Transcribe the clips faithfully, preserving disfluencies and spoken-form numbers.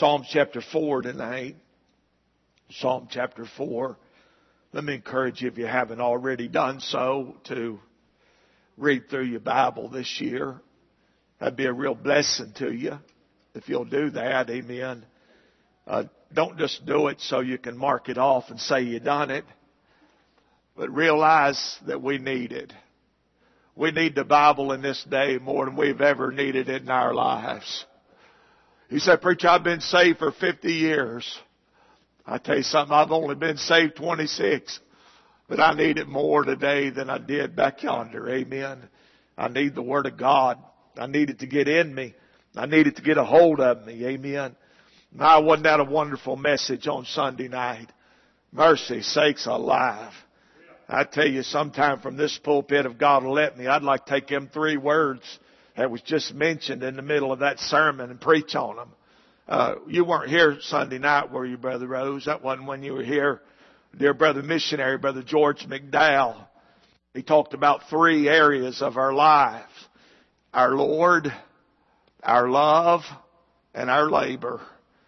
Psalm chapter four tonight. Psalm chapter four. Let me encourage you, if you haven't already done so, to read through your Bible this year. That'd be a real blessing to you if you'll do that. Amen. Uh, don't just do it so you can mark it off and say you done it, but realize that we need it. We need the Bible in this day more than we've ever needed it in our lives. You said, preacher, I've been saved for fifty years. I tell you something, I've only been saved twenty-six, but I need it more today than I did back yonder. Amen. I need the Word of God. I need it to get in me. I need it to get a hold of me. Amen. Now, wasn't that a wonderful message on Sunday night? Mercy sakes alive. I tell you, sometime from this pulpit, if God will let me, I'd like to take them three words that was just mentioned in the middle of that sermon and preach on them. Uh, you weren't here Sunday night, were you, Brother Rose? That wasn't when you were here. Dear brother missionary, Brother George McDowell, he talked about three areas of our lives. Our Lord, our love, and our labor.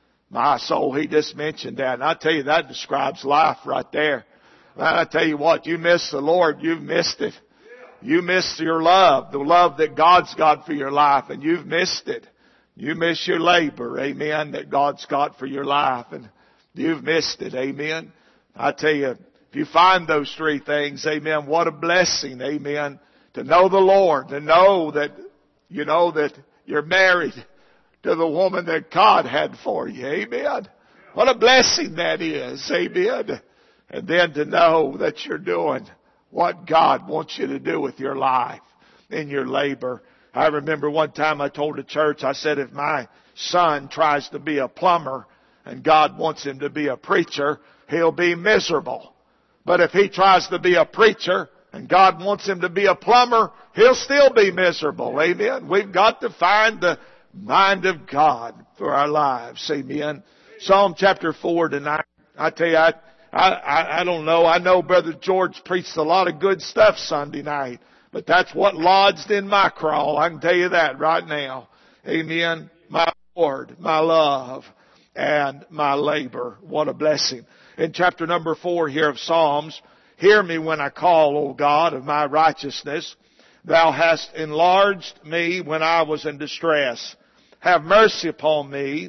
My soul, he just mentioned that. And I tell you, that describes life right there. And I tell you what, you miss the Lord, you've missed it. You miss your love, the love that God's got for your life, and you've missed it. You miss your labor, amen, that God's got for your life, and you've missed it, amen. I tell you, if you find those three things, amen, what a blessing, amen, to know the Lord, to know that, you know, that you're married to the woman that God had for you, amen. What a blessing that is, amen. And then to know that you're doing what God wants you to do with your life, in your labor. I remember one time I told the church, I said, if my son tries to be a plumber and God wants him to be a preacher, he'll be miserable. But if he tries to be a preacher and God wants him to be a plumber, he'll still be miserable. Amen. We've got to find the mind of God for our lives. Amen. Psalm chapter four tonight. I tell you, I, I, I don't know. I know Brother George preached a lot of good stuff Sunday night. But that's what lodged in my crawl. I can tell you that right now. Amen. My Lord, my love, and my labor. What a blessing. In chapter number four here of Psalms, hear me when I call, O God, of my righteousness. Thou hast enlarged me when I was in distress. Have mercy upon me.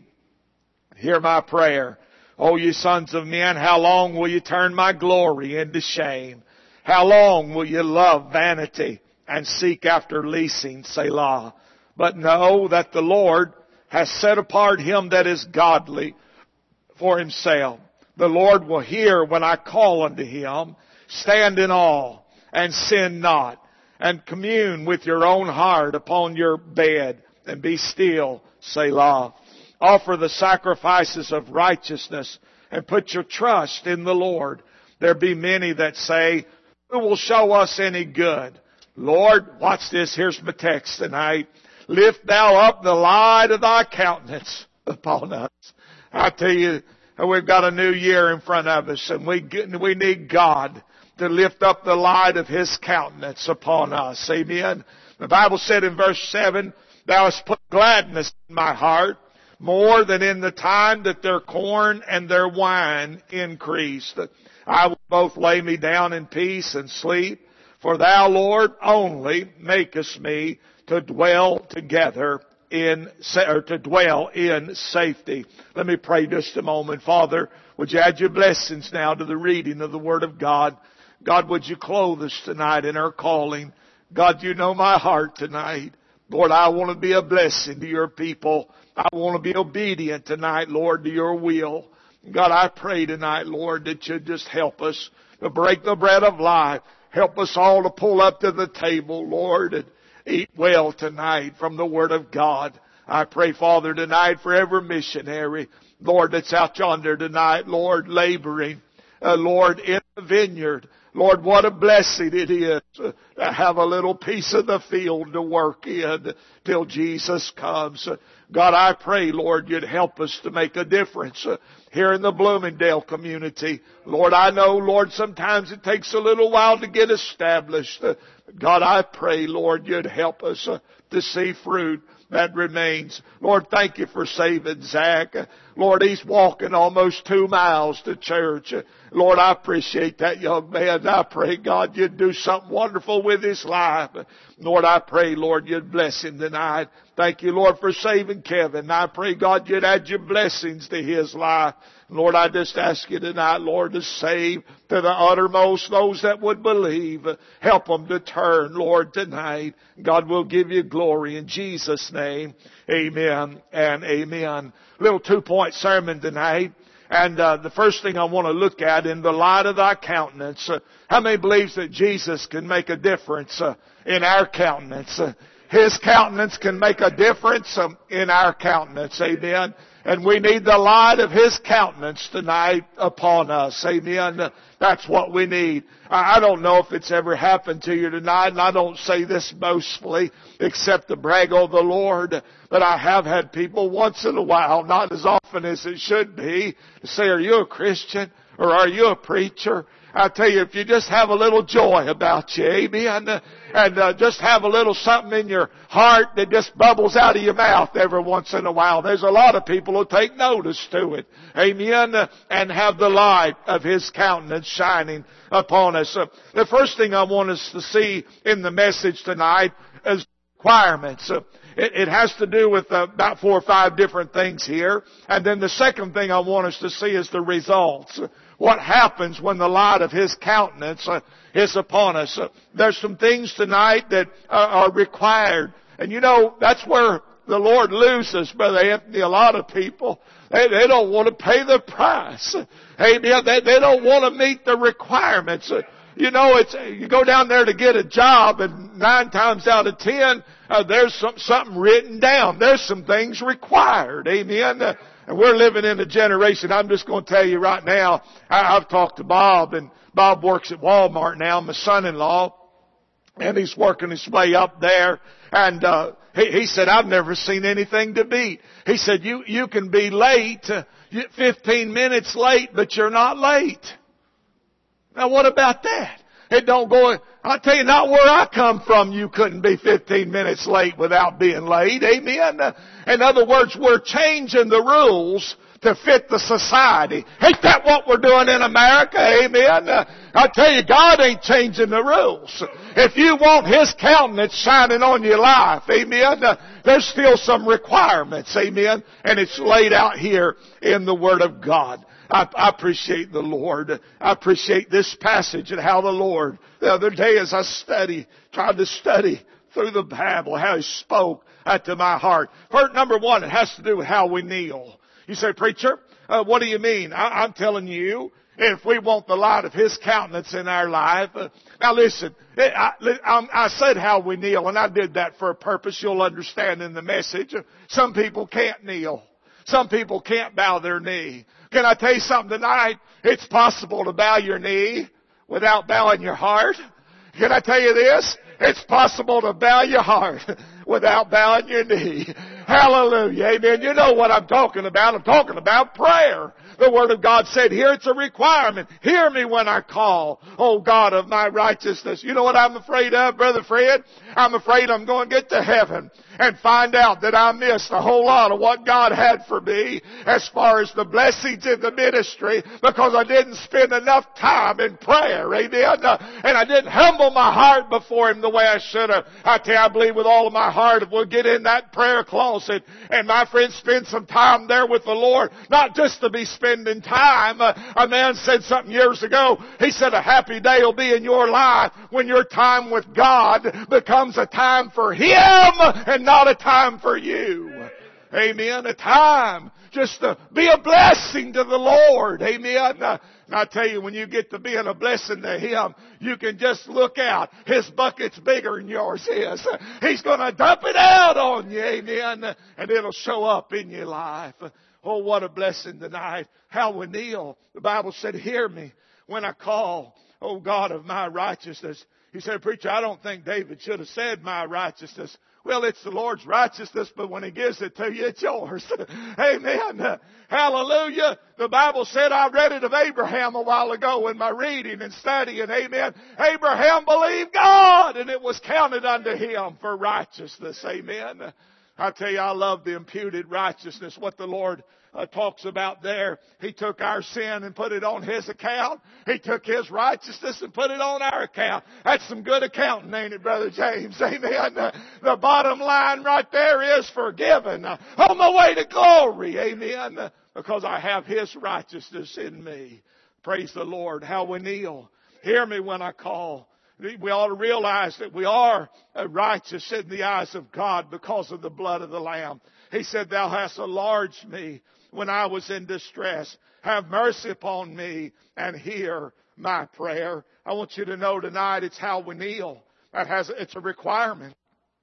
Hear my prayer. O ye sons of men, how long will you turn my glory into shame? How long will you love vanity and seek after leasing, Selah? But know that the Lord has set apart him that is godly for himself. The Lord will hear when I call unto him. Stand in awe and sin not, and commune with your own heart upon your bed, and be still, Selah. Offer the sacrifices of righteousness, and put your trust in the Lord. There be many that say, who will show us any good? Lord, watch this. Here's my text tonight. Lift thou up the light of thy countenance upon us. I tell you, we've got a new year in front of us, and we we need God to lift up the light of his countenance upon us. Amen. The Bible said in verse seven, thou hast put gladness in my heart more than in the time that their corn and their wine increased. I will both lay me down in peace and sleep, for thou, Lord, only makest me to dwell together in, or to dwell in safety. Let me pray just a moment. Father, would you add your blessings now to the reading of the Word of God? God, would you clothe us tonight in our calling? God, you know my heart tonight. Lord, I want to be a blessing to your people. I want to be obedient tonight, Lord, to your will. God, I pray tonight, Lord, that you just help us to break the bread of life. Help us all to pull up to the table, Lord, and eat well tonight from the Word of God. I pray, Father, tonight for every missionary, Lord, that's out yonder tonight, Lord, laboring, uh, Lord, in the vineyard. Lord, what a blessing it is to have a little piece of the field to work in till Jesus comes. God, I pray, Lord, you'd help us to make a difference here in the Bloomingdale community. Lord, I know, Lord, sometimes it takes a little while to get established. God, I pray, Lord, you'd help us to see fruit that remains. Lord, thank you for saving Zach. Lord, he's walking almost two miles to church. Lord, I appreciate that young man. I pray, God, you'd do something wonderful with his life. Lord, I pray, Lord, you'd bless him tonight. Thank you, Lord, for saving Kevin. I pray, God, you'd add your blessings to his life. Lord, I just ask you tonight, Lord, to save to the uttermost those that would believe. Help them to turn, Lord, tonight. God will give you glory in Jesus' name. Amen and amen. Little two-point sermon tonight. And uh, the first thing I want to look at, in the light of thy countenance, uh, how many believes that Jesus can make a difference uh, in our countenance? Uh, His countenance can make a difference um, in our countenance. Amen. And we need the light of His countenance tonight upon us. Amen. That's what we need. I don't know if it's ever happened to you tonight, and I don't say this boastfully except to brag on the Lord, but I have had people once in a while, not as often as it should be, say, are you a Christian? Or are you a preacher? I tell you, if you just have a little joy about you, amen, and uh, just have a little something in your heart that just bubbles out of your mouth every once in a while, there's a lot of people who take notice to it, amen, and have the light of His countenance shining upon us. Uh, the first thing I want us to see in the message tonight is requirements. Uh, It, it has to do with uh, about four or five different things here. And then the second thing I want us to see is the results. What happens when the light of His countenance uh, is upon us. Uh, there's some things tonight that uh, are required. And you know, that's where the Lord loses, Brother Anthony, a lot of people. They, they don't want to pay the price. Amen. They, they don't want to meet the requirements. Uh, You know, it's, you go down there to get a job, and nine times out of ten, uh, there's some, something written down. There's some things required. Amen. Uh, and we're living in a generation, I'm just going to tell you right now, I, I've talked to Bob, and Bob works at Walmart now, my son-in-law, and he's working his way up there, and, uh, he, he said, I've never seen anything to beat. He said, you, you can be late, uh, fifteen minutes late, but you're not late. Now what about that? It don't go, I'll tell you, not where I come from, you couldn't be fifteen minutes late without being late. Amen? In other words, we're changing the rules to fit the society. Ain't that what we're doing in America? Amen? I tell you, God ain't changing the rules. If you want His countenance shining on your life, amen, there's still some requirements, amen, and it's laid out here in the Word of God. I, I appreciate the Lord. I appreciate this passage and how the Lord, the other day as I study, tried to study through the Bible, how He spoke uh, to my heart. First, number one, it has to do with how we kneel. You say, preacher, uh, what do you mean? I, I'm telling you, if we want the light of His countenance in our life. Uh, now listen, I, I, I said how we kneel, and I did that for a purpose you'll understand in the message. Some people can't kneel. Some people can't bow their knee. Can I tell you something tonight? It's possible to bow your knee without bowing your heart. Can I tell you this? It's possible to bow your heart without bowing your knee. Hallelujah. Amen. You know what I'm talking about. I'm talking about prayer. The Word of God said here it's a requirement. Hear me when I call, O God of my righteousness. You know what I'm afraid of, Brother Fred? I'm afraid I'm going to get to heaven and find out that I missed a whole lot of what God had for me as far as the blessings in the ministry because I didn't spend enough time in prayer. Amen. And I didn't humble my heart before Him the way I should have. I tell you, I believe with all of my heart if we'll get in that prayer closet and my friends spend some time there with the Lord, not just to be spending time. Uh, a man said something years ago. He said a happy day will be in your life when your time with God becomes a time for Him and not a time for you. Amen. A time just to be a blessing to the Lord. Amen. Uh, and I tell you, when you get to being a blessing to Him, you can just look out. His bucket's bigger than yours is. He's going to dump it out on you. Amen. And it'll show up in your life. Oh, what a blessing tonight. How we kneel. The Bible said, hear me when I call, O God of my righteousness. He said, preacher, I don't think David should have said my righteousness. Well, it's the Lord's righteousness, but when He gives it to you, it's yours. Amen. Hallelujah. The Bible said, I read it of Abraham a while ago in my reading and studying. Amen. Abraham believed God, and it was counted unto him for righteousness. Amen. I tell you, I love the imputed righteousness, what the Lord uh, talks about there. He took our sin and put it on His account. He took His righteousness and put it on our account. That's some good accounting, ain't it, Brother James? Amen. Uh, the bottom line right there is forgiven. Uh, on my way to glory. Amen. Uh, because I have His righteousness in me. Praise the Lord. How we kneel. Hear me when I call. We ought to realize that we are righteous in the eyes of God because of the blood of the Lamb. He said, Thou hast enlarged me when I was in distress. Have mercy upon me and hear my prayer. I want you to know tonight it's how we kneel. That has, it's a requirement.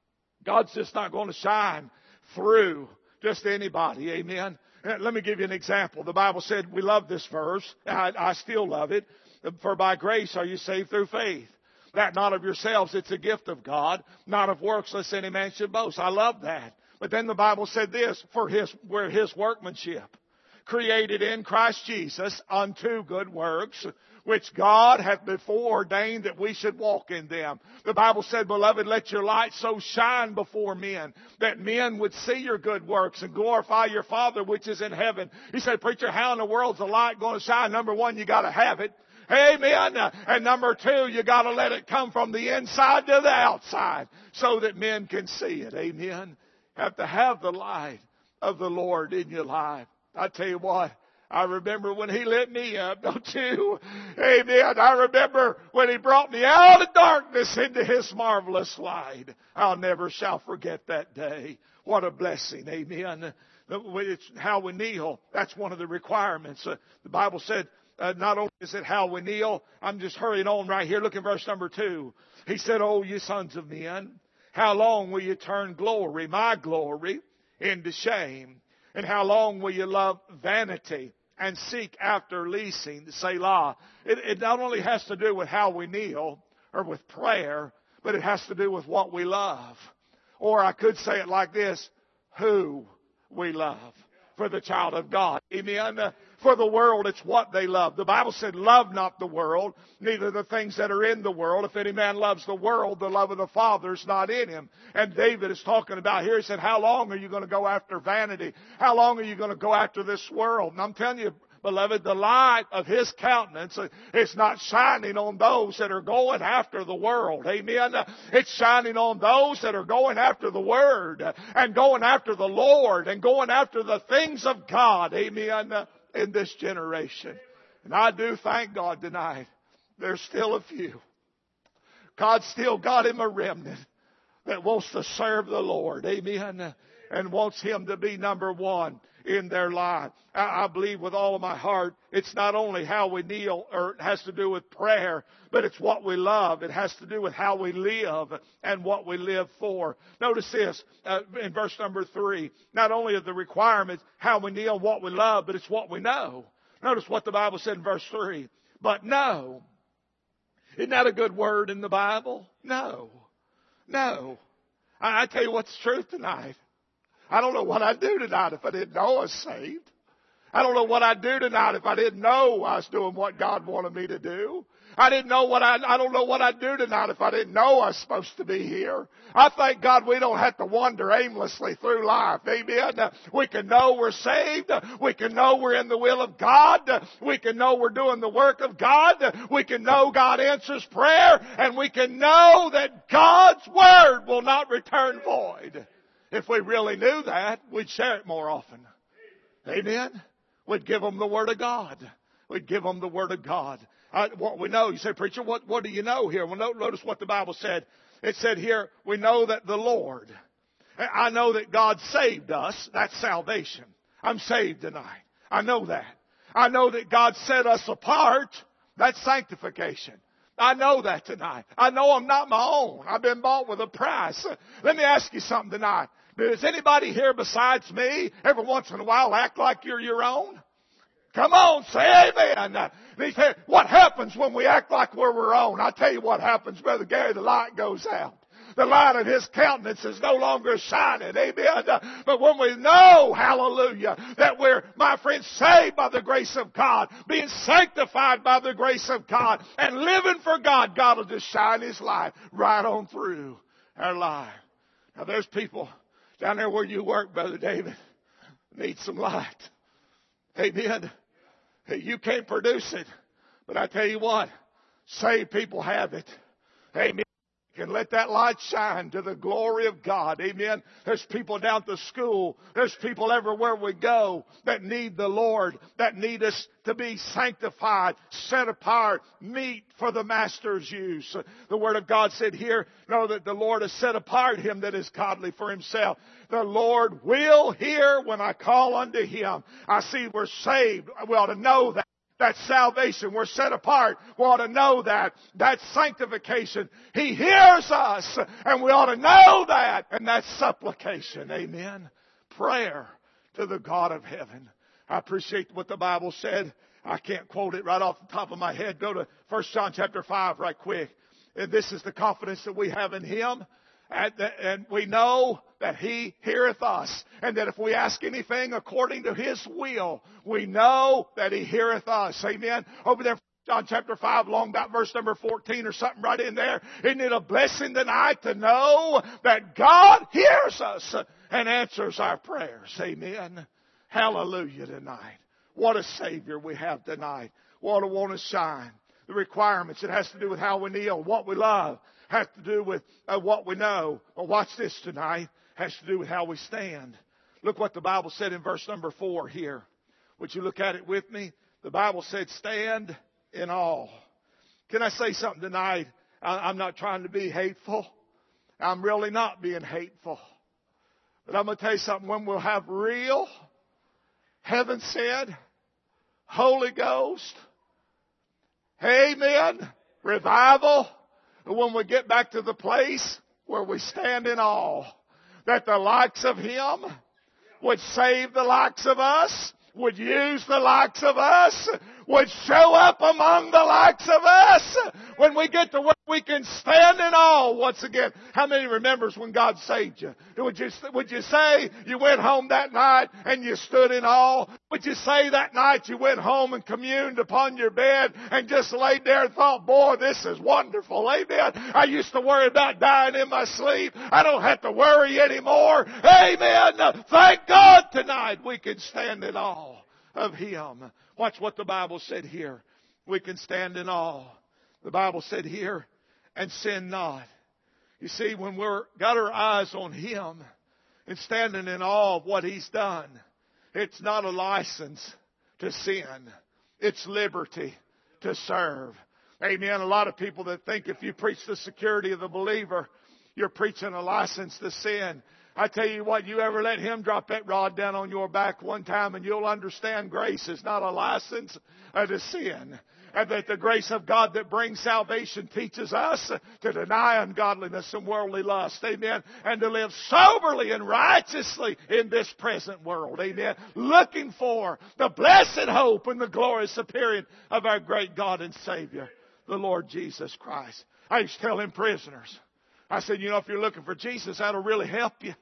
God's just not going to shine through just anybody. Amen. Let me give you an example. The Bible said, we love this verse. I, I still love it. For by grace are you saved through faith. That not of yourselves, it's a gift of God, not of works, lest any man should boast. I love that. But then the Bible said this, for his, we're His workmanship, created in Christ Jesus unto good works, which God hath before ordained that we should walk in them. The Bible said, Beloved, let your light so shine before men, that men would see your good works and glorify your Father which is in heaven. He said, Preacher, how in the world's the light going to shine? Number one, you got to have it. Amen. And number two, you got to let it come from the inside to the outside so that men can see it. Amen. Have to have the light of the Lord in your life. I tell you what, I remember when He lit me up, don't you? Amen. I remember when He brought me out of darkness into His marvelous light. I'll never shall forget that day. What a blessing. Amen. It's how we kneel. That's one of the requirements. Uh, the Bible said, Uh, not only is it how we kneel, I'm just hurrying on right here. Look at verse number two. He said, Oh, you sons of men, how long will you turn glory, my glory, into shame? And how long will you love vanity and seek after leasing? Selah. It, it not only has to do with how we kneel or with prayer, but it has to do with what we love. Or I could say it like this, who we love. For the child of God. Amen. Uh, for the world, it's what they love. The Bible said, love not the world, neither the things that are in the world. If any man loves the world, the love of the Father is not in him. And David is talking about here, he said, how long are you going to go after vanity? How long are you going to go after this world? And I'm telling you, beloved, the light of His countenance is not shining on those that are going after the world. Amen. It's shining on those that are going after the Word and going after the Lord and going after the things of God. Amen. In this generation. And I do thank God tonight. There's still a few. God's still got Him a remnant that wants to serve the Lord. Amen. And wants Him to be number one in their life. I, I believe with all of my heart, it's not only how we kneel, or it has to do with prayer, but it's what we love. It has to do with how we live and what we live for. Notice this, uh, in verse number three, not only are the requirements how we kneel, what we love, but it's what we know. Notice what the Bible said in verse three. But know. Isn't that a good word in the Bible? No. No. I, I tell you what's the truth tonight. I don't know what I'd do tonight if I didn't know I was saved. I don't know what I'd do tonight if I didn't know I was doing what God wanted me to do. I didn't know what I, I don't know what I'd do tonight if I didn't know I was supposed to be here. I thank God we don't have to wander aimlessly through life. Amen. We can know we're saved. We can know we're in the will of God. We can know we're doing the work of God. We can know God answers prayer. And we can know that God's Word will not return void. If we really knew that, we'd share it more often. Amen. We'd give them the Word of God. We'd give them the Word of God. Uh, what we know, you say, preacher, what, what do you know here? Well, notice what the Bible said. It said here, we know that the Lord, I know that God saved us. That's salvation. I'm saved tonight. I know that. I know that God set us apart. That's sanctification. I know that tonight. I know I'm not my own. I've been bought with a price. Let me ask you something tonight. Does anybody here besides me every once in a while act like you're your own? Come on, say amen. They say, what happens when we act like we're our own? I tell you what happens, Brother Gary, the light goes out. The light of His countenance is no longer shining. Amen. But when we know, hallelujah, that we're, my friends, saved by the grace of God, being sanctified by the grace of God, and living for God, God will just shine His light right on through our life. Now there's people Down there where you work, Brother David, needs some light. Amen. You can't produce it. But I tell you what, saved people have it. Amen. And let that light shine to the glory of God. Amen. There's people down at the school. There's people everywhere we go that need the Lord, that need us to be sanctified, set apart, meet for the Master's use. The Word of God said here, know that the Lord has set apart him that is godly for himself. The Lord will hear when I call unto him. I see we're saved. We ought to know that. That's salvation. We're set apart. We ought to know that. That's sanctification. He hears us, and we ought to know that. And that's supplication. Amen. Prayer to the God of heaven. I appreciate what the Bible said. I can't quote it right off the top of my head. Go to First John chapter five right quick. And this is the confidence that we have in him. And, and we know that he heareth us. And that if we ask anything according to his will, we know that he heareth us. Amen. Over there, John chapter five, along about verse number fourteen or something right in there. Isn't it a blessing tonight to know that God hears us and answers our prayers? Amen. Hallelujah tonight. What a Savior we have tonight. What a want to shine. The requirements, it has to do with how we kneel, what we love. Has to do with uh, what we know. Well, watch this tonight. Has to do with how we stand. Look what the Bible said in verse number four here. Would you look at it with me? The Bible said, stand in awe. Can I say something tonight? I, I'm not trying to be hateful. I'm really not being hateful. But I'm going to tell you something. When we'll have real, heaven sent, Holy Ghost, amen, revival, when we get back to the place where we stand in awe, that the likes of him would save the likes of us, would use the likes of us, would show up among the likes of us, when we get to where we can stand in awe. Once again, how many remembers when God saved you? Would you, would you say you went home that night and you stood in awe? Would you say that night you went home and communed upon your bed and just laid there and thought, boy, this is wonderful. Amen. I used to worry about dying in my sleep. I don't have to worry anymore. Amen. Thank God tonight we can stand in awe of him. Watch what the Bible said here. We can stand in awe. The Bible said here, and sin not. You see, when we're got our eyes on him and standing in awe of what he's done, it's not a license to sin. It's liberty to serve. Amen. A lot of people that think if you preach the security of the believer, you're preaching a license to sin. I tell you what, you ever let him drop that rod down on your back one time and you'll understand grace is not a license to sin. And that the grace of God that brings salvation teaches us to deny ungodliness and worldly lust. Amen. And to live soberly and righteously in this present world. Amen. Looking for the blessed hope and the glorious appearing of our great God and Savior, the Lord Jesus Christ. I used to tell him prisoners, I said, you know, if you're looking for Jesus, that'll really help you.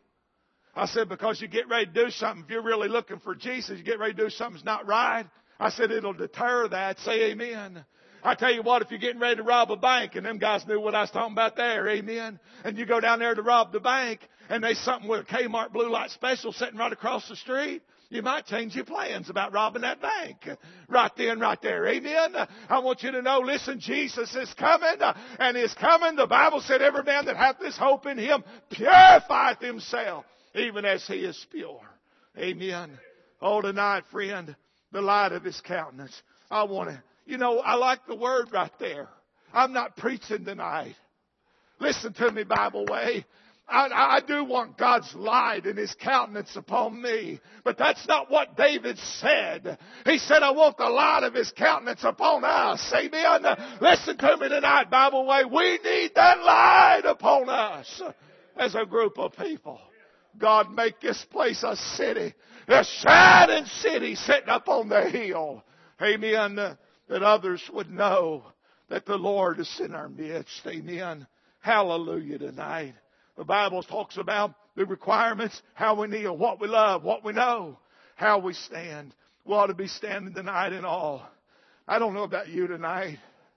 I said, because you get ready to do something, if you're really looking for Jesus, you get ready to do something that's not right. I said, it'll deter that. Say amen. I tell you what, if you're getting ready to rob a bank, and them guys knew what I was talking about there, amen. And you go down there to rob the bank, and there's something with a Kmart blue light special sitting right across the street, you might change your plans about robbing that bank. Right then, right there. Amen. I want you to know, listen, Jesus is coming, and is coming. The Bible said, every man that hath this hope in him purifieth himself, even as he is pure. Amen. Oh, tonight, friend, the light of his countenance. I want to, you know, I like the word right there. I'm not preaching tonight. Listen to me, Bible way. I, I do want God's light and his countenance upon me. But that's not what David said. He said, I want the light of his countenance upon us. Amen. Listen to me tonight, Bible way. We need that light upon us as a group of people. God, make this place a city, a shining city sitting up on the hill. Amen. That others would know that the Lord is in our midst. Amen. Hallelujah tonight. The Bible talks about the requirements, how we kneel, what we love, what we know, how we stand. We ought to be standing tonight in awe. I don't know about you tonight,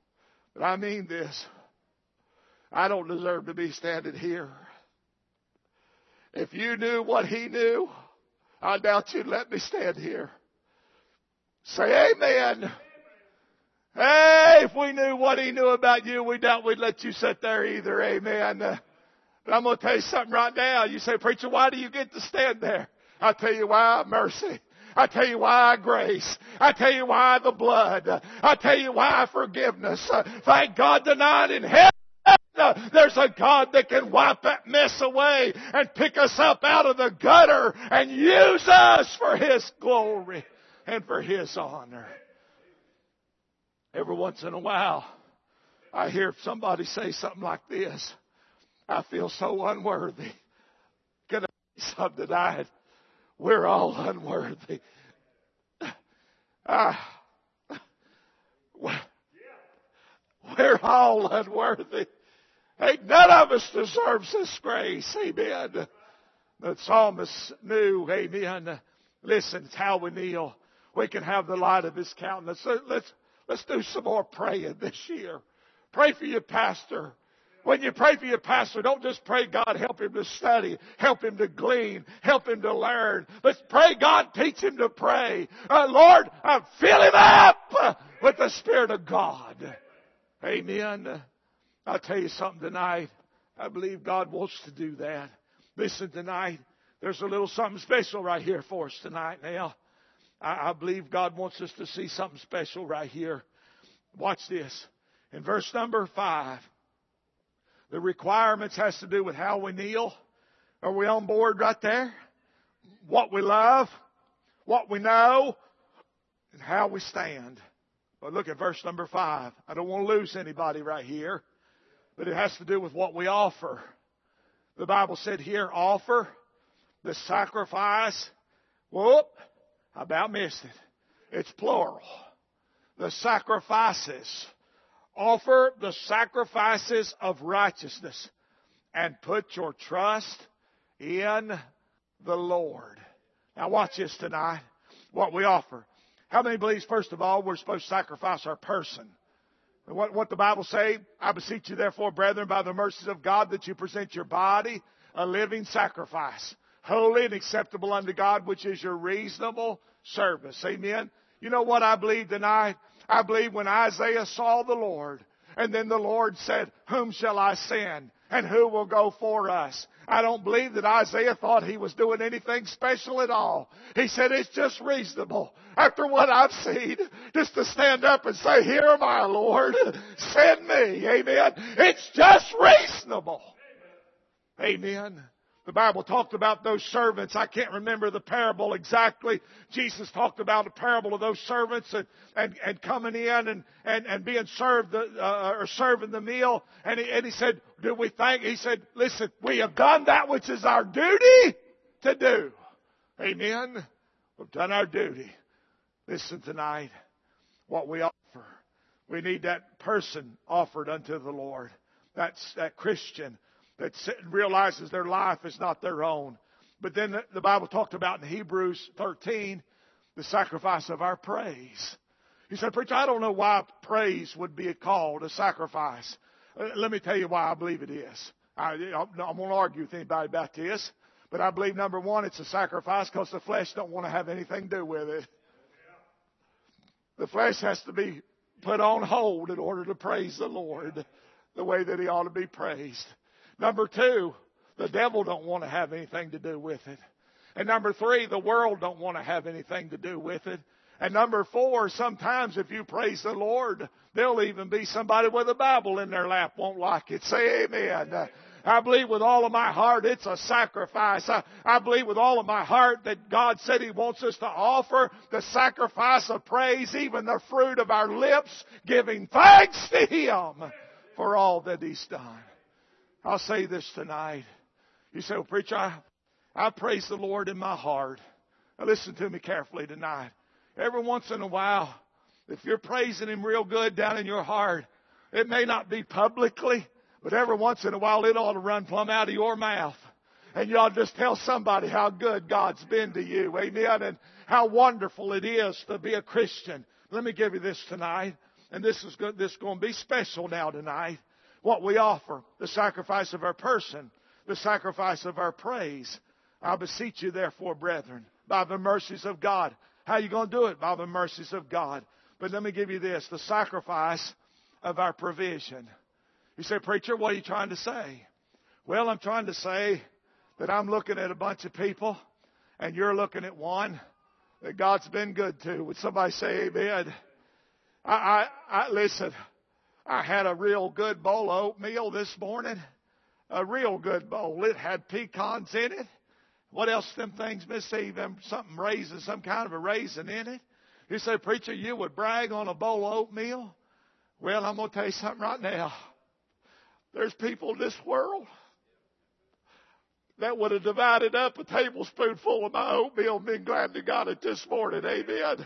but I mean this. I don't deserve to be standing here. If you knew what he knew, I doubt you'd let me stand here. Say amen. Hey, if we knew what he knew about you, we doubt we'd let you sit there either. Amen. Uh, but I'm going to tell you something right now. You say, preacher, why do you get to stand there? I'll tell you why, mercy. I tell you why, grace. I tell you why, the blood. I tell you why, forgiveness. Uh, thank God tonight in heaven, uh, there's a God that can wipe that mess away and pick us up out of the gutter and use us for His glory and for His honor. Every once in a while, I hear somebody say something like this. I feel so unworthy. Can I say something tonight? We're all unworthy. Ah, we're all unworthy. Ain't none of us deserves this grace. Amen. The psalmist knew, amen. Listen, it's how we kneel. We can have the light of His countenance. Let's, let's do some more praying this year. Pray for your pastor. When you pray for your pastor, don't just pray, God, help him to study, help him to glean, help him to learn. But pray, God, teach him to pray. Uh, Lord, uh, fill him up with the Spirit of God. Amen. I'll tell you something tonight. I believe God wants to do that. Listen, tonight, there's a little something special right here for us tonight now. I, I believe God wants us to see something special right here. Watch this. In verse number five, the requirements has to do with how we kneel. Are we on board right there? What we love, what we know, and how we stand. But look at verse number five. I don't want to lose anybody right here, but it has to do with what we offer. The Bible said here, offer the sacrifice. Whoop, I about missed it. It's plural. The sacrifices. Offer the sacrifices of righteousness and put your trust in the Lord. Now watch this tonight, what we offer. How many believes, first of all, we're supposed to sacrifice our person? And what, what the Bible say? I beseech you therefore, brethren, by the mercies of God, that you present your body a living sacrifice, holy and acceptable unto God, which is your reasonable service. Amen. You know what I believe tonight? I believe when Isaiah saw the Lord, and then the Lord said, whom shall I send? And who will go for us? I don't believe that Isaiah thought he was doing anything special at all. He said, it's just reasonable, after what I've seen, just to stand up and say, here am I, Lord, send me. Amen. It's just reasonable. Amen. The Bible talked about those servants. I can't remember the parable exactly. Jesus talked about a parable of those servants and, and, and coming in and, and, and being served the, uh, or serving the meal. And he, and he said, do we thank? He said, listen, we have done that which is our duty to do. Amen. We've done our duty. Listen tonight, what we offer. We need that person offered unto the Lord. That's that Christian that realizes their life is not their own. But then the Bible talked about in Hebrews thirteen, the sacrifice of our praise. He said, preacher, I don't know why praise would be called a sacrifice. Let me tell you why I believe it is. I, I won't argue with anybody about this. But I believe, number one, it's a sacrifice because the flesh don't want to have anything to do with it. The flesh has to be put on hold in order to praise the Lord the way that He ought to be praised. Number two, the devil don't want to have anything to do with it. And number three, the world don't want to have anything to do with it. And number four, sometimes if you praise the Lord, there'll even be somebody with a Bible in their lap won't like it. Say amen. Uh, I believe with all of my heart it's a sacrifice. I, I believe with all of my heart that God said He wants us to offer the sacrifice of praise, even the fruit of our lips, giving thanks to Him for all that He's done. I'll say this tonight. You say, well, preacher, I, I praise the Lord in my heart. Now listen to me carefully tonight. Every once in a while, if you're praising Him real good down in your heart, it may not be publicly, but every once in a while it ought to run plumb out of your mouth. And you ought to just tell somebody how good God's been to you. Amen. And how wonderful it is to be a Christian. Let me give you this tonight. And this is good, this is going to be special now tonight. What we offer, the sacrifice of our person. the sacrifice of our praise. I beseech you, therefore, brethren, by the mercies of God. How are you going to do it? By the mercies of God. But let me give you this, the sacrifice of our provision. You say, preacher, what are you trying to say? Well, I'm trying to say that I'm looking at a bunch of people, and you're looking at one that God's been good to. Would somebody say amen? I, I, I listen, I had a real good bowl of oatmeal this morning. A real good bowl. It had pecans in it. What else them things, Miss Eve? Something raisin, some kind of a raisin in it. You say, preacher, you would brag on a bowl of oatmeal? Well, I'm going to tell you something right now. There's people in this world that would have divided up a tablespoonful of my oatmeal and been glad to got it this morning. Amen.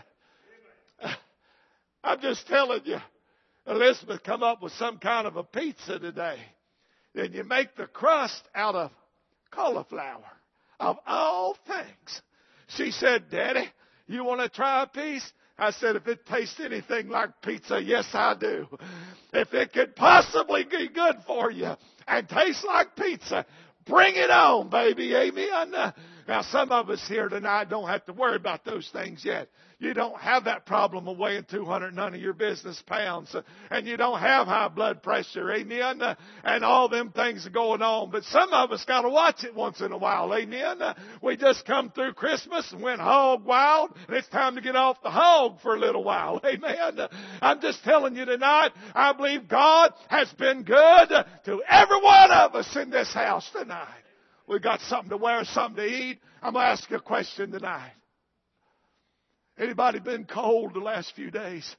I'm just telling you, Elizabeth come up with some kind of a pizza today. Then you make the crust out of cauliflower, of all things. She said, Daddy, you want to try a piece? I said, if it tastes anything like pizza, yes, I do. If it could possibly be good for you and taste like pizza, bring it on, baby. Amen. Now, some of us here tonight don't have to worry about those things yet. You don't have that problem of weighing two hundred none of your business pounds. And you don't have high blood pressure. Amen. And all them things are going on. But some of us got to watch it once in a while. Amen. We just come through Christmas and went hog wild. And it's time to get off the hog for a little while. Amen. I'm just telling you tonight, I believe God has been good to every one of us in this house tonight. We got something to wear, something to eat. I'm going to ask you a question tonight. Anybody been cold the last few days?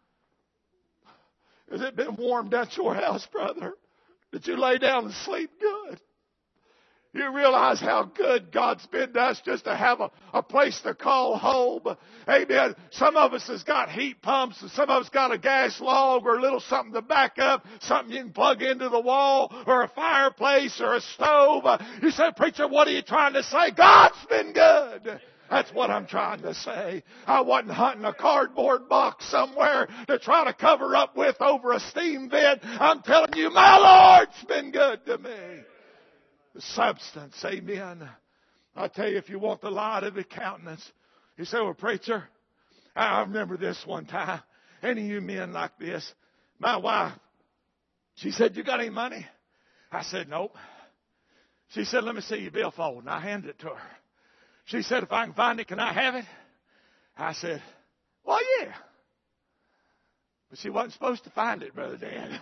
Has it been warmed at your house, brother? Did you lay down and sleep good? You realize how good God's been to us just to have a, a place to call home. Amen. Some of us has got heat pumps, and some of us got a gas log or a little something to back up, something you can plug into the wall, or a fireplace or a stove. You say, preacher, what are you trying to say? God's been good. That's what I'm trying to say. I wasn't hunting a cardboard box somewhere to try to cover up with over a steam vent. I'm telling you, my Lord's been good to me. The substance, amen. I tell you, if you want the light of the countenance, you say, well, preacher, I remember this one time. Any of you men like this? My wife, she said, you got any money? I said, nope. She said, let me see your billfold. And I handed it to her. She said, if I can find it, can I have it? I said, well, yeah. But she wasn't supposed to find it, Brother Dan.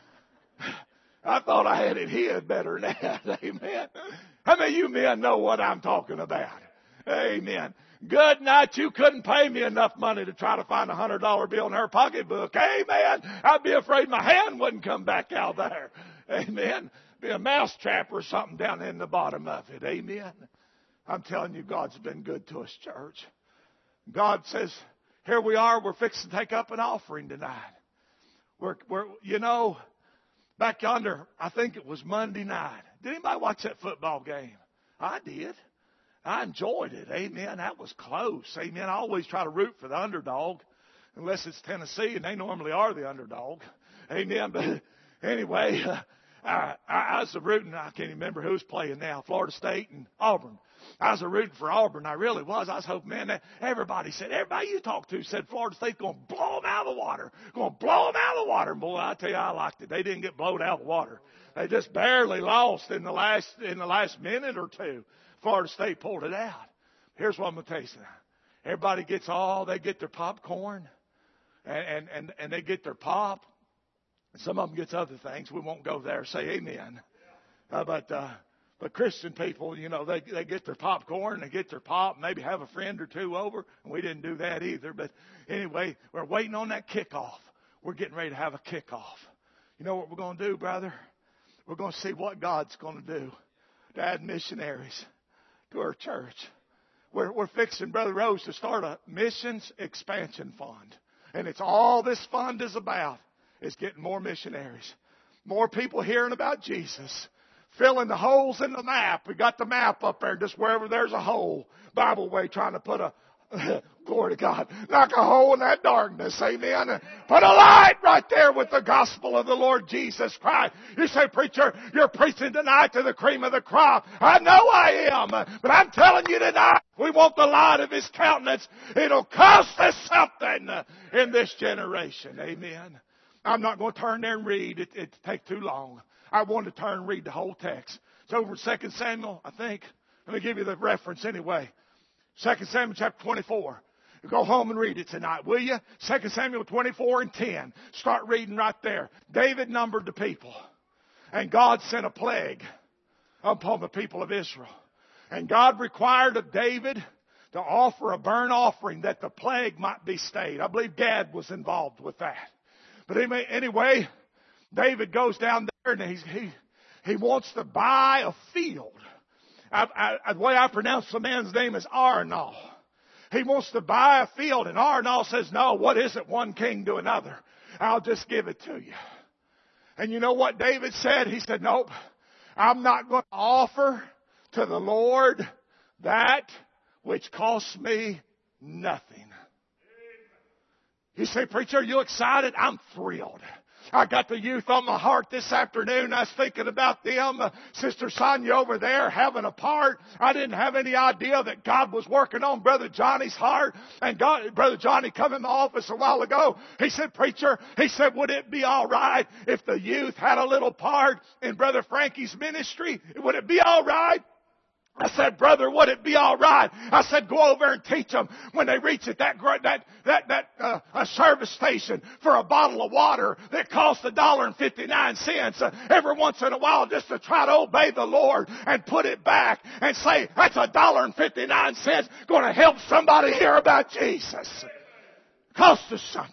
I thought I had it hid better than that. Amen. How many of you men know what I'm talking about? Amen. Good night. You couldn't pay me enough money to try to find a hundred dollar bill in her pocketbook. Amen. I'd be afraid my hand wouldn't come back out there. Amen. Be a mouse trap or something down in the bottom of it. Amen. I'm telling you, God's been good to us, church. God says, here we are, we're fixing to take up an offering tonight. We're, we're, you know, back yonder, I think it was Monday night. Did anybody watch that football game? I did. I enjoyed it. Amen. That was close. Amen. I always try to root for the underdog, unless it's Tennessee, and they normally are the underdog. Amen. But anyway, uh, I, I was rooting. I can't even remember who's playing now, Florida State and Auburn. I was rooting for Auburn. I really was. I was hoping, man, that everybody said, everybody you talked to said Florida State's going to blow them out of the water. Going to blow them out of the water. And boy, I tell you, I liked it. They didn't get blown out of the water. They just barely lost in the last in the last minute or two. Florida State pulled it out. Here's what I'm going to tell you now. Everybody gets all, they get their popcorn, and, and, and, and they get their pop. Some of them gets other things. We won't go there. Say amen. Uh, but... Uh, But Christian people, you know, they they get their popcorn, they get their pop, maybe have a friend or two over. And we didn't do that either. But anyway, we're waiting on that kickoff. We're getting ready to have a kickoff. You know what we're going to do, brother? We're going to see what God's going to do to add missionaries to our church. We're, we're fixing, Brother Rose, to start a missions expansion fund. And it's all this fund is about is getting more missionaries. More people hearing about Jesus. Filling the holes in the map. We got the map up there. Just wherever there's a hole, Bible Way trying to put a Glory to God. Like a hole in that darkness. Amen. Put a light right there with the gospel of the Lord Jesus Christ. You say, preacher, you're preaching tonight to the cream of the crop. I know I am. But I'm telling you tonight, we want the light of His countenance. It'll cost us something in this generation. Amen. I'm not going to turn there and read. It, it'd take too long. I want to turn and read the whole text. It's over in Second Samuel, I think. Let me give you the reference anyway. Second Samuel chapter twenty-four. Go home and read it tonight, will you? Second Samuel twenty-four and ten. Start reading right there. David numbered the people. And God sent a plague upon the people of Israel. And God required of David to offer a burnt offering that the plague might be stayed. I believe Gad was involved with that. But anyway, David goes down there and he's, he, he wants to buy a field. I, I, the way I pronounce the man's name is Arnall. He wants to buy a field, and Arnall says, no, what is it one king to another? I'll just give it to you. And you know what David said? He said, nope, I'm not going to offer to the Lord that which costs me nothing. You say, preacher, are you excited? I'm thrilled. I got the youth on my heart this afternoon. I was thinking about them. Uh, Sister Sonia over there having a part. I didn't have any idea that God was working on Brother Johnny's heart. And God, Brother Johnny come in my office a while ago. He said, preacher, he said, would it be all right if the youth had a little part in Brother Frankie's ministry? Would it be all right? I said, brother, would it be all right? I said, go over and teach them when they reach at that that that that uh, a service station for a bottle of water that costs a dollar and fifty nine cents. Uh, every once in a while, just to try to obey the Lord and put it back and say that's a dollar and fifty nine cents going to help somebody hear about Jesus. Cost us something.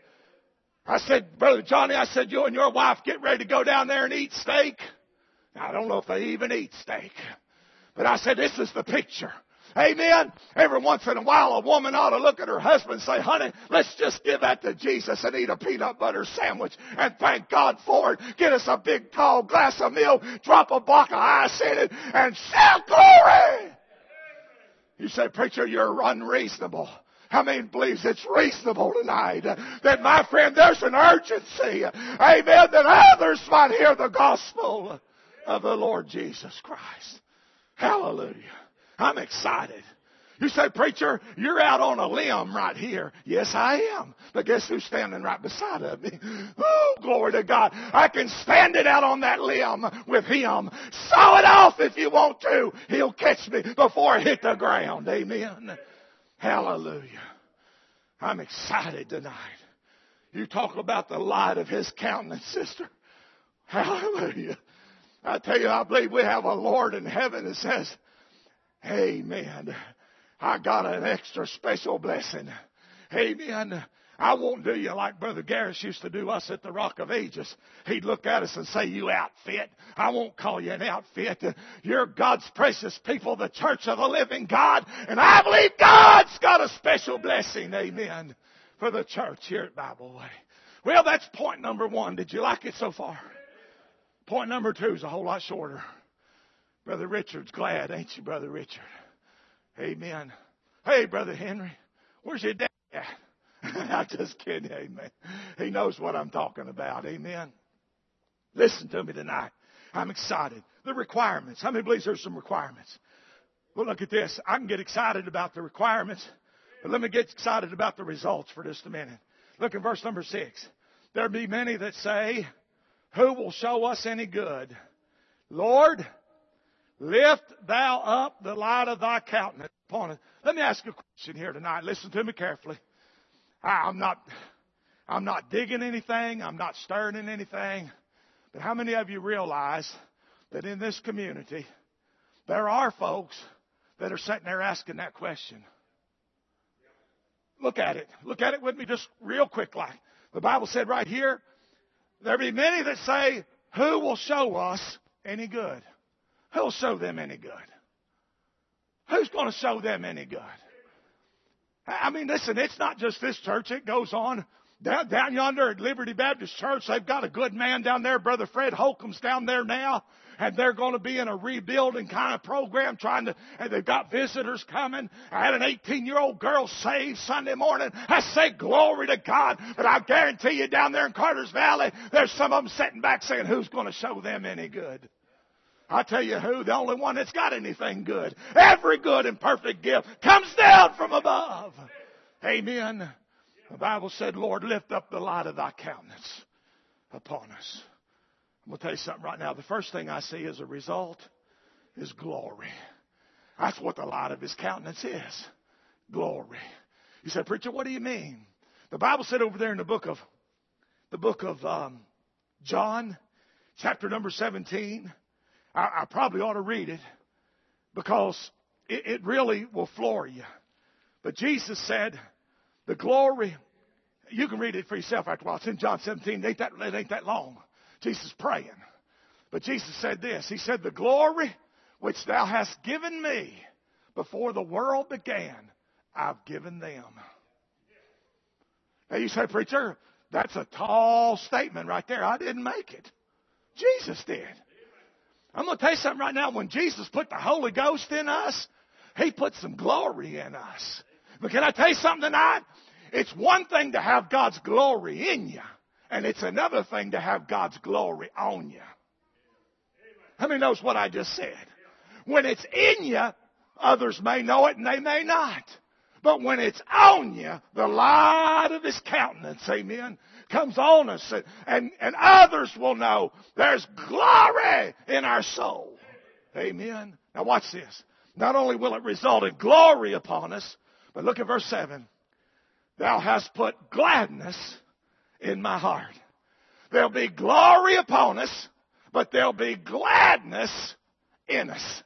I said, Brother Johnny, I said, you and your wife get ready to go down there and eat steak. I don't know if they even eat steak. But I said, this is the picture. Amen. Every once in a while, a woman ought to look at her husband and say, honey, let's just give that to Jesus and eat a peanut butter sandwich and thank God for it. Get us a big, tall glass of milk, drop a block of ice in it, and shout glory. You say, preacher, you're unreasonable. How many believes it's reasonable tonight? That, my friend, there's an urgency. Amen. That others might hear the gospel of the Lord Jesus Christ. Hallelujah. I'm excited. You say, preacher, you're out on a limb right here. Yes, I am. But guess who's standing right beside of me? Oh, glory to God. I can stand it out on that limb with Him. Saw it off if you want to. He'll catch me before I hit the ground. Amen. Hallelujah. I'm excited tonight. You talk about the light of His countenance, sister. Hallelujah. I tell you, I believe we have a Lord in heaven that says, amen, I got an extra special blessing. Amen. I won't do you like Brother Garris used to do us at the Rock of Ages. He'd look at us and say, you outfit. I won't call you an outfit. You're God's precious people, the church of the living God. And I believe God's got a special blessing, amen, for the church here at Bible Way. Well, that's point number one. Did you like it so far? Point number two is a whole lot shorter. Brother Richard's glad, ain't you, Brother Richard? Amen. Hey, Brother Henry, where's your dad at? I'm just kidding, amen. He knows what I'm talking about, amen. Listen to me tonight. I'm excited. The requirements. How many believes there's some requirements? Well, look at this. I can get excited about the requirements, but let me get excited about the results for just a minute. Look at verse number six. There be many that say, who will show us any good? Lord, lift thou up the light of thy countenance upon us. Let me ask you a question here tonight. Listen to me carefully. I'm not, I'm not digging anything. I'm not stirring in anything. But how many of you realize that in this community, there are folks that are sitting there asking that question? Look at it. Look at it with me just real quick like. The Bible said right here, there be many that say, who will show us any good? Who will show them any good? Who's going to show them any good? I mean, listen, it's not just this church. It goes on Down, down yonder at Liberty Baptist Church, they've got a good man down there. Brother Fred Holcomb's down there now. And they're going to be in a rebuilding kind of program trying to, and they've got visitors coming. I had an eighteen-year-old girl saved Sunday morning. I say glory to God. But I guarantee you down there in Carter's Valley, there's some of them sitting back saying, who's going to show them any good? I'll tell you who, the only one that's got anything good. Every good and perfect gift comes down from above. Amen. The Bible said, Lord, lift up the light of thy countenance upon us. I'm going to tell you something right now. The first thing I see as a result is glory. That's what the light of his countenance is. Glory. You said, preacher, what do you mean? The Bible said over there in the book of, the book of um, John, chapter number seventeen, I, I probably ought to read it because it, it really will floor you. But Jesus said, the glory, you can read it for yourself after a while. It's in John seventeen. It ain't that, it ain't that long. Jesus praying. But Jesus said this. He said, the glory which thou hast given me before the world began, I've given them. Now you say, preacher, that's a tall statement right there. I didn't make it. Jesus did. I'm going to tell you something right now. When Jesus put the Holy Ghost in us, he put some glory in us. But can I tell you something tonight? It's one thing to have God's glory in you. And it's another thing to have God's glory on you. How many knows what I just said? When it's in you, others may know it and they may not. But when it's on you, the light of his countenance, amen, comes on us. And, and, and others will know there's glory in our soul. Amen. Now watch this. Not only will it result in glory upon us, but look at verse seven. Thou hast put gladness in my heart. There'll be glory upon us, but there'll be gladness in us.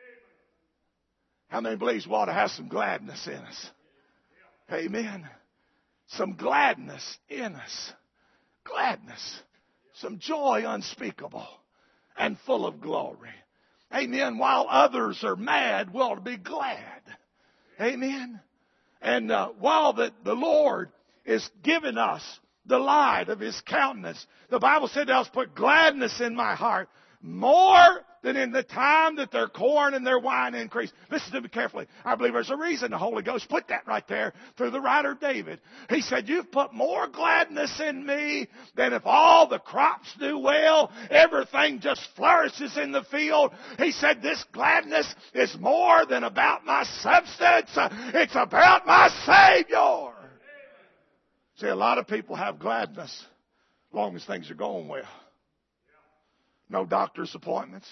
How many believes we ought to have some gladness in us? Amen. Some gladness in us. Gladness. Some joy unspeakable and full of glory. Amen. While others are mad, we ought to be glad. Amen. And uh, while the, the Lord is giving us the light of his countenance, the Bible said, thou hast put gladness in my heart more than in the time that their corn and their wine increased. Listen to me carefully. I believe there's a reason the Holy Ghost put that right there through the writer David. He said, you've put more gladness in me than if all the crops do well, everything just flourishes in the field. He said, this gladness is more than about my substance. It's about my Savior. See, a lot of people have gladness as long as things are going well. No doctor's appointments.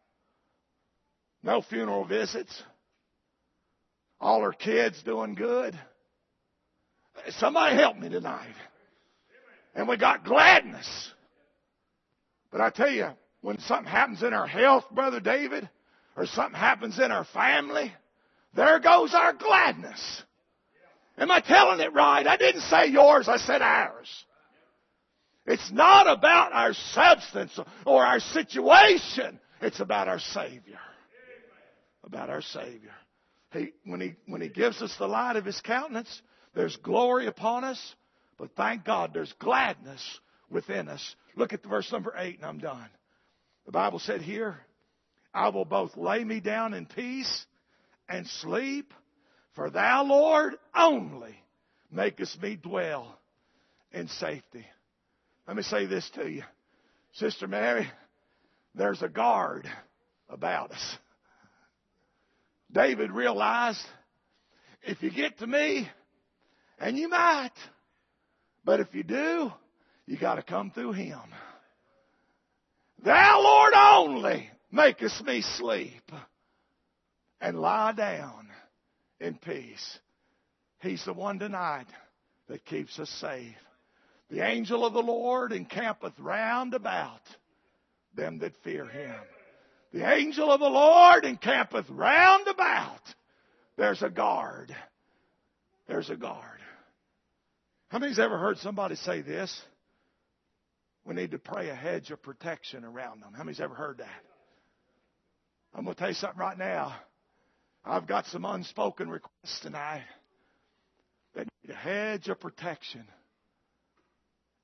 No funeral visits. All her kids doing good. Somebody help me tonight. And we got gladness. But I tell you, when something happens in our health, Brother David, or something happens in our family, there goes our gladness. Am I telling it right? I didn't say yours, I said ours. It's not about our substance or our situation. It's about our Savior. About our Savior. He, when he, when he gives us the light of his countenance, there's glory upon us. But thank God there's gladness within us. Look at the verse number eight and I'm done. The Bible said here, I will both lay me down in peace and sleep, for thou, Lord, only makest me dwell in safety. Let me say this to you. Sister Mary, there's a guard about us. David realized, if you get to me, and you might, but if you do, you got to come through him. Thou, Lord, only makest me sleep and lie down in peace. He's the one tonight that keeps us safe. The angel of the Lord encampeth round about them that fear him. The angel of the Lord encampeth round about. There's a guard. There's a guard. How many's ever heard somebody say this? We need to pray a hedge of protection around them. How many's ever heard that? I'm going to tell you something right now. I've got some unspoken requests tonight that need a hedge of protection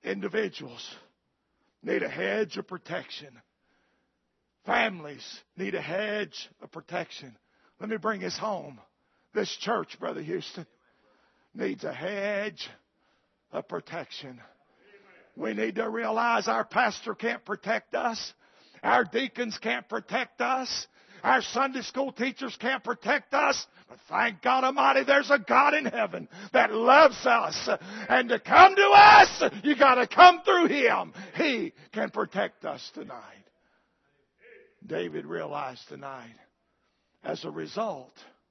Individuals need a hedge of protection. Families need a hedge of protection. Let me bring this home. This church, Brother Houston, needs a hedge of protection. We need to realize our pastor can't protect us. Our deacons can't protect us. Our Sunday school teachers can't protect us. But thank God Almighty, there's a God in heaven that loves us. And to come to us, you got to come through Him. He can protect us tonight. David realized tonight, as a result,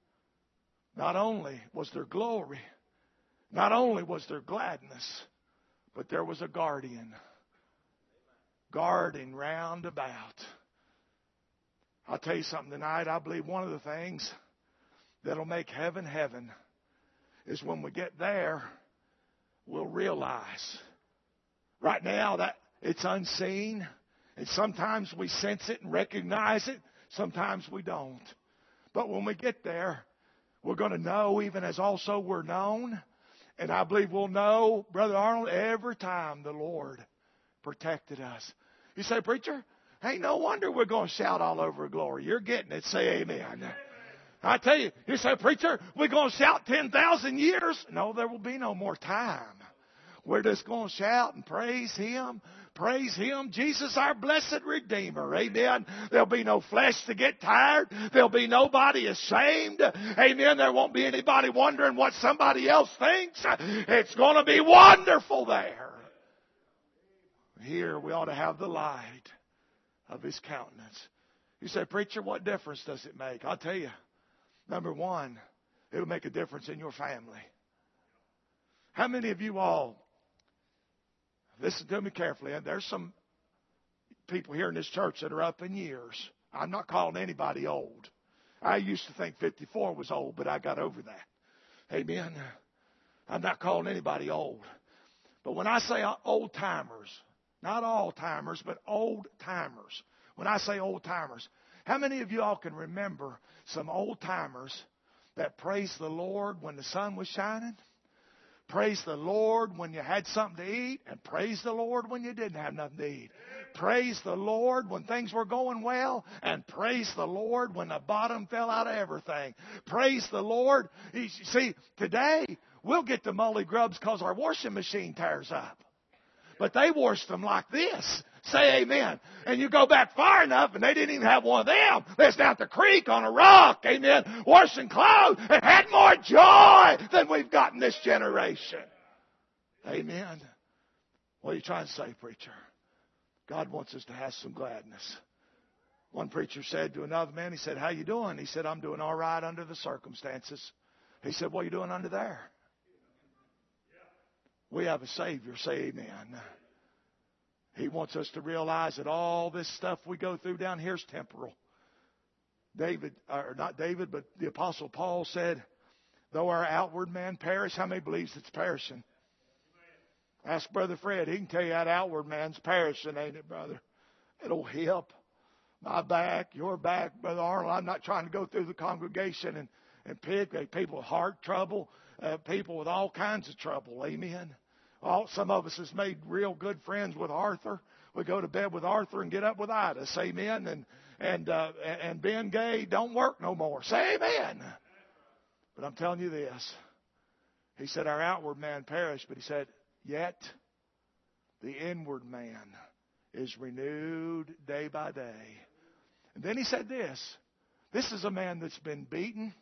not only was there glory, not only was there gladness, but there was a guardian guarding round about. I'll tell you something tonight. I believe one of the things that'll make heaven heaven is when we get there, we'll realize. Right now that it's unseen, and sometimes we sense it and recognize it. Sometimes we don't. But when we get there, we're going to know even as also we're known. And I believe we'll know, Brother Arnold, every time the Lord protected us. You say, preacher, ain't no wonder we're going to shout all over glory. You're getting it. Say amen. I tell you, you say, preacher, we're going to shout ten thousand years. No, there will be no more time. We're just going to shout and praise Him. Praise Him. Jesus, our blessed Redeemer. Amen. There'll be no flesh to get tired. There'll be nobody ashamed. Amen. There won't be anybody wondering what somebody else thinks. It's going to be wonderful there. Here we ought to have the light of His countenance. You say, preacher, what difference does it make? I'll tell you. Number one, it'll make a difference in your family. How many of you all, listen to me carefully, and there's some people here in this church that are up in years. I'm not calling anybody old. I used to think fifty-four was old, but I got over that. Amen. I'm not calling anybody old. But when I say old timers, not all timers, but old timers. When I say old timers, how many of you all can remember some old timers that praised the Lord when the sun was shining? Praise the Lord when you had something to eat, and praise the Lord when you didn't have nothing to eat. Praise the Lord when things were going well, and praise the Lord when the bottom fell out of everything. Praise the Lord. You see, today we'll get the mully grubs because our washing machine tears up. But they washed them like this. Say amen. And you go back far enough and they didn't even have one of them. They was down at the creek on a rock, amen, washing clothes and had more joy than we've got in this generation. Amen. What are you trying to say, preacher? God wants us to have some gladness. One preacher said to another man, he said, how you doing? He said, I'm doing all right under the circumstances. He said, what are you doing under there? We have a Savior. Say amen. He wants us to realize that all this stuff we go through down here is temporal. David, or not David, but the Apostle Paul said, though our outward man perish, how many believes it's perishing? Ask Brother Fred. He can tell you that outward man's perishing, ain't it, brother? It'll hip, my back, your back, Brother Arnold. I'm not trying to go through the congregation and, and pick people with heart trouble, uh, people with all kinds of trouble. Amen. Well, some of us has made real good friends with Arthur. We go to bed with Arthur and get up with Ida. Say amen. And and uh, and Ben Gay don't work no more. Say amen. But I'm telling you this. He said our outward man perished, but he said, yet the inward man is renewed day by day. And then he said this. This is a man that's been beaten.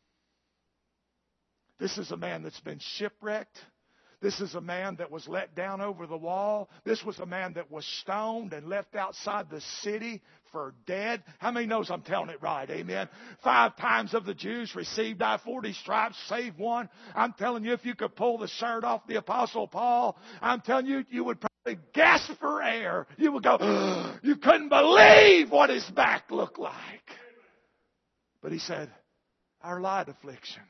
This is a man that's been shipwrecked. This is a man that was let down over the wall. This was a man that was stoned and left outside the city for dead. How many knows I'm telling it right? Amen. Five times of the Jews received I forty stripes, save one. I'm telling you, if you could pull the shirt off the Apostle Paul, I'm telling you, you would probably gasp for air. You would go, you couldn't believe what his back looked like. But he said, our light affliction.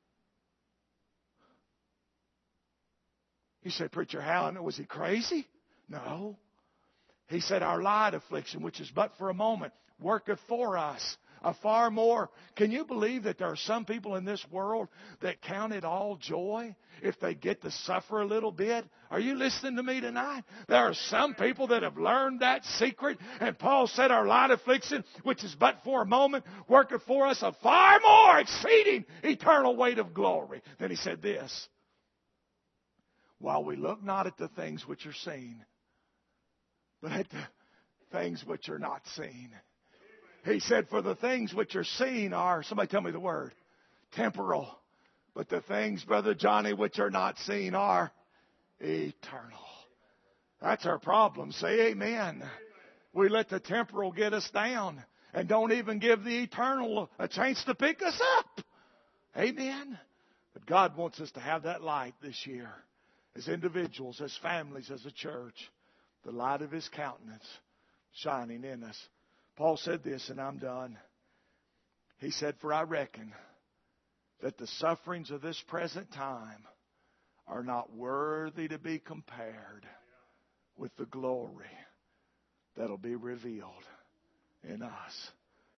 You say, Preacher Howland, was he crazy? No. He said, our light affliction, which is but for a moment, worketh for us A far more. Can you believe that there are some people in this world that count it all joy if they get to suffer a little bit? Are you listening to me tonight? There are some people that have learned that secret. And Paul said our light affliction, which is but for a moment, worketh for us a far more exceeding eternal weight of glory. Then he said this, while we look not at the things which are seen, but at the things which are not seen. He said, for the things which are seen are, somebody tell me the word, temporal. But the things, Brother Johnny, which are not seen are eternal. That's our problem. Say amen. We let the temporal get us down and don't even give the eternal a chance to pick us up. Amen. But God wants us to have that light this year. As individuals, as families, as a church. The light of His countenance shining in us. Paul said this, and I'm done. He said, for I reckon that the sufferings of this present time are not worthy to be compared with the glory that'll be revealed in us.